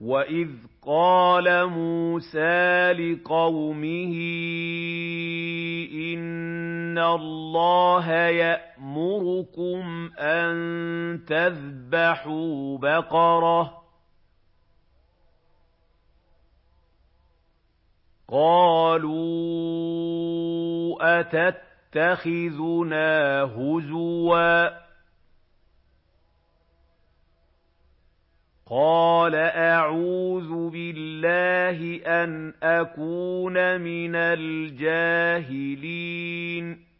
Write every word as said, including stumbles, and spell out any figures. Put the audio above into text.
وَإِذْ قَالَ مُوسَىٰ لِقَوْمِهِ إِنَّ اللَّهَ يَأْمُرُكُمْ أَن تَذْبَحُوا بَقَرَةً ۖ قَالُوا أَتَتَّخِذُنَا هُزُوًا ۖ قَالَ أَعُوذُ بِاللَّهِ أَنْ أَكُونَ مِنَ الْجَاهِلِينَ